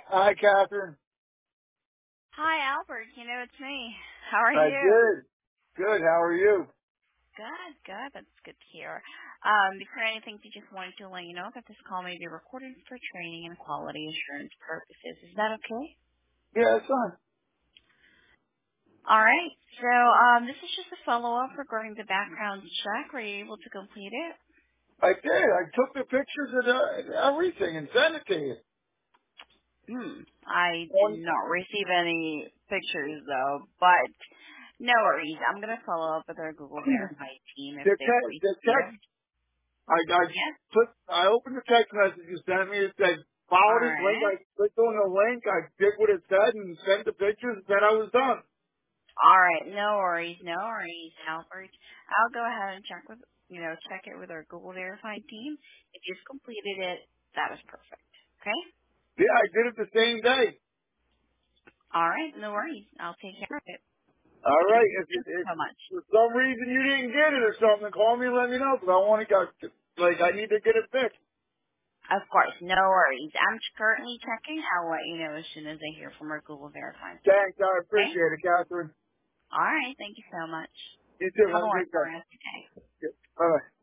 Hi, Catherine. Hi, Albert. It's me. How are I you? did. Good. How are you? Good, good. That's good to hear. Before anything, I just wanted to let you know that this call may be recorded for training and quality assurance purposes. Is that okay? Yeah, it's fine. All right. So, this is just a follow-up regarding the background check. Were you able to complete it? I did. I took the pictures of everything and sent it to you. I did On not receive any pictures though, but no worries. I'm gonna follow up with our Google Verify team if they've the received it. text, I Yes. I opened the text message you sent me. It said, All follow this link. right. I clicked on the link. I did what it said and sent the pictures. Then I was done. All right, no worries, Albert. I'll go ahead and check it with our Google Verified team. If you've completed it, that is perfect. Okay? Yeah, I did it the same day. All right, no worries. I'll take care of it. All right. Thank you If so much. for some reason you didn't get it or something, call me and let me know because I want to go. Like I need to get it fixed. Of course, no worries. I'm currently checking. I'll let you know as soon as I hear from our Google Verified team. Thanks. I Okay? appreciate it, Catherine. All right, thank you so much. You too. Have a Have a good wonderful day. rest of your day. Bye.